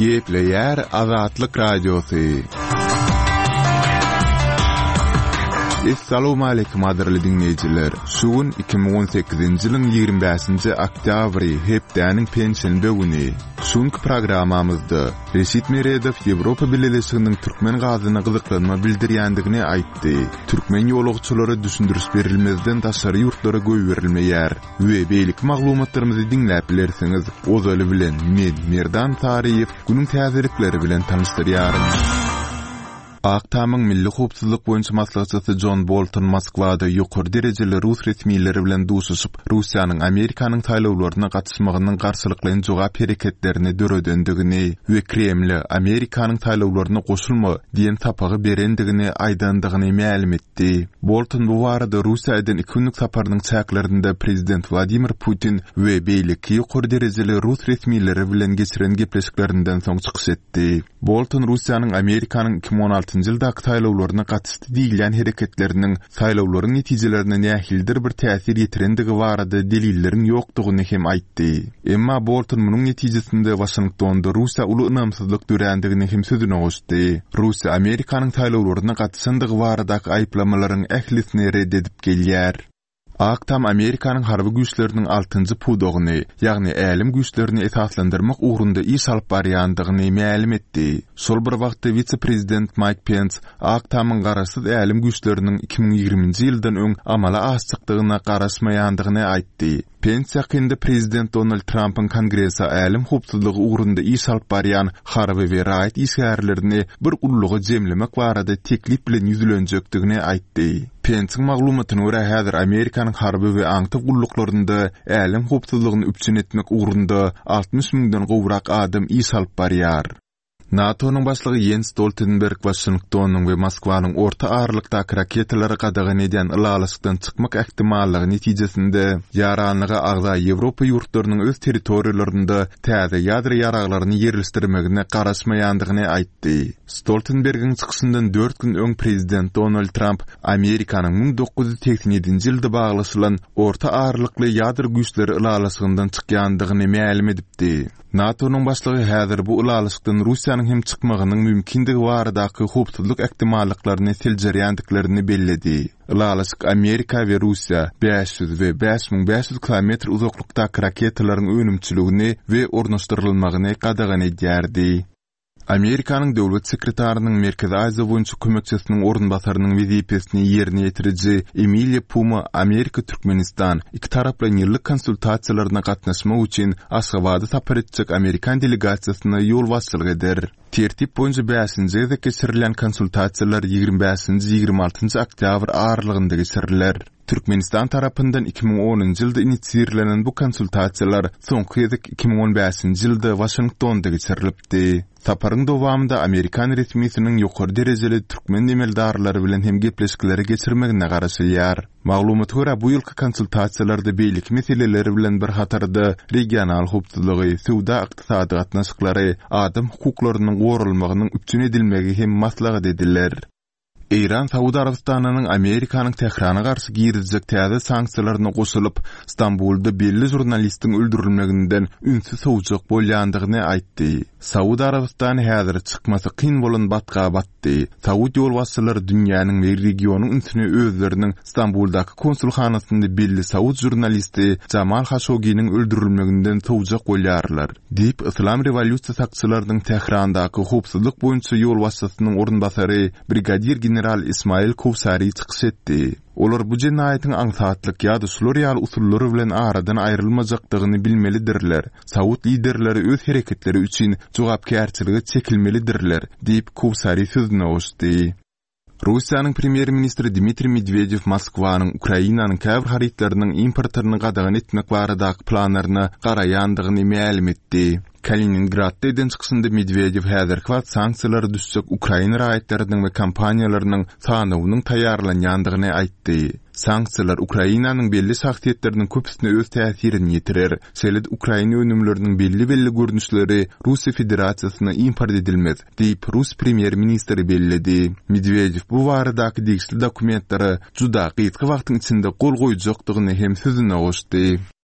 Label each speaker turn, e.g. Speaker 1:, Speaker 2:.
Speaker 1: Gepleyer Azatlyk Radiosu. Assalamu alaykum adirli dinleyijiler. Şugun 2018-nji ýylyň 25-nji oktýabry hepdäniň pensiýany güni. Şuňky programmamyzda Reşit Meredow Ýewropa Birleşiginiň türkmen gazyna gyzyklanma bildirýändigini aýtdy. Türkmen ýolagçylary düşündürüş berilmezden daşary ýurtlara göýberilmeýär. We beýlik maglumatlarymyzy dinläp bilersiňiz. Ozaly bilen men Merdan Tariýew günüň täzelikleri bilen tanışdyrýarym. Aktamyň milli howpsuzlyk boýunça maslahatçysy John Bolton Moskwada ýokary derejeli Rus resmiýetleri bilen duşuşyp Russiýanyň Amerikanyň taýlawlaryna gatnaşmagynyň garşylyklaryň jogap hereketlerini döredendigini we Kreml Amerikanyň taýlawlaryna goşulma diýen tapagy berendigini aýdandygyny ma'lum etdi. Bolton bu barada Russiýadan 2 günlük saparynyň çäklerinde prezident Vladimir Putin we beýleki ýokary derejeli Rus resmiýetleri bilen geçiren gepleşiklerinden soň çykyş etdi. Bolton Russiýanyň Amerikanyň 2016 ýyldaky taýlawlaryna gatysy diýilen hereketleriniň taýlawlaryň netijelerine nähildir bir täsir ýetirendigi barada delillerin ýokdugyny hem aýtdy. Emma Bolton munyň netijesinde Washingtonda Russiýa uly ynamsyzlyk dörendigini hem sözüne goşdy. Russiýa Amerikanyň taýlawlaryna gatysyndygy baradaky aýplamalaryň ählisini reddedip gelýär. Aktam Amerikanyň harby güýçleriniň 6-njy pudogyny, ýagny älim güýçlerini esaslandyrmak ugrunda iş alyp barýandygyny ma'lum etdi. Şol bir wagtda vice-prezident Mike Pence Aktamyň garaşsyz älim güýçleriniň 2020-nji ýyldan öň amala açykdygyna garaşmaýandygyny aýtdy. Pence ýakynda prezident Donald Trump'ın kongresa älim howpsuzlygy ugrunda iş alyp barýan harby we raýat işgärlerini bir ullugy jemlemek barada teklip bilen ýüzlenjekdigini aýtdy. Pence'ň maglumatyna görä häzir Amerikanyň harby we aňtyk ulluklarynda älim howpsuzlygyny üpçün etmek ugrunda 60 000-den gowrak adam iş alyp barýar. NATO'nun başlygy Jens Stoltenberg Washington'un we Moskwanyň orta aralykdaky raketalary gadagan eden ılalaşykdan çykmak ähtimallygy netijesinde ýaranlyga agza Ýewropa ýurtlarynyň öz territoriýalarynda täze ýadry ýaraglaryny ýerleşdirmegine garaşmaýandygyny aýtdy. Stoltenberg'in çykyşyndan 4 gün öň prezident Donald Trump Amerikanyň 1987-nji ýylda baglaşylan orta aralykly ýadry güýçleri ılalaşygyndan çykýandygyny ma'lum edipdi. NATO'nun başlygy häzir bu ılalaşykdan Russiýanyň hem çykmagynyň mümkindigi baradaky howpsuzlyk ähtimallyklaryny siljerýändiklerini belledi. Ilalaşyk Amerika we Russiýa 500 we 5500 kilometr uzaklykdaky raketalaryň önümçiligini we ornaşdyrylmagyny gadagan edýärdi. Amerikanyň döwlet sekretarynyň Merkezi Aziýa boýunça kömekçisiniň orunbasarynyň wezipesini ýerine ýetiriji Emilia Puma Amerika Türkmenistan iki taraply ýyllyk konsultasiýalaryna gatnaşmak üçin Aşgabatda tapar etjek Amerikan delegasiýasyna ýol başçylyk eder. Tertip boýunça 5-nji ýylda geçirilen konsultasiýalar 25-26 oktyabr aralygynda geçiriler. Türkmenistan tarapyndan 2010-njy ýylda inisiýerlenen bu konsultasiýalar soňky ýyl 2015-nji ýylda Washingtonda geçirilipdi. Saparyň dowamında Amerikan resmiýetiniň ýokary derejeli türkmen emeldarlary bilen hem gepleşikleri geçirmegine garaşýar. Maglumaty görä bu ýylky konsultasiýalarda beýlik meseleleri bilen bir hatarda regional howpsuzlygy, sowda ykdysady gatnaşyklary, adam hukuklarynyň gorulmagynyň üpçün edilmegi hem maslahat ediler. İran Saudi Arabistanynyň Amerikanyň Tehrana garşy girizjek täze sanksiýalaryna goşulyp Istanbulda belli jurnalistiň öldürilmeginden ünsüz sowjak bolýandygyny aýtdy. Saudi Arabistany häzir çykmasy kyn bolan batga batdy. Saudi ýol başçylary dünýäniň we regionyň ünsüne özleriniň Istanbuldaky konsulxanasynda belli Saudi jurnalisti Jamal Khashoggi'niň öldürilmeginden sowjak bolýarlar. Diýip İslam rewolýusiýa sakçylarynyň Tehrandaky howpsuzlyk boýunça ýol başçysynyň orunbasary brigadir General İsmail Kovsari çykyş etdi. Olar bu jenaýatyň aňsatlyk ýa-da şolary usullary bilen aradan aýrylmajakdygyny bilmelidirler. Saud liderleri öz hereketleri üçin jogapkärçiligi çekilmelidirler, diýip Kovsari sözüne goşdy. Russiýanyň premier ministri Dmitri Medvedev Moskwanyň Ukrainanyň käbir haritlarynyň importlaryny gadagan etmek baradaky planlaryny garaýandygyny ma'lum etdi. Kaliningradda eden çykyşynda Medvedev häzirki wagt sanksiýalary düşjek Ukraina raýatlarynyň we kompaniýalarynyň sanawynyň taýýarlanýandygyny aýtdy. Sanksiýalar Ukrainanyň belli şahsiýetleriniň köpüsine öz täsirini ýetirer. Şeýle Ukraina önümleriniň belli görnüşleri Russiýa Federasiýasyna import edilmez, diýip Rus premier ministri belledi. Medvedev bu baradaky degişli dokumentlary juda gysga wagtyň içinde gol goýjakdygyny hem sözüne goşdy.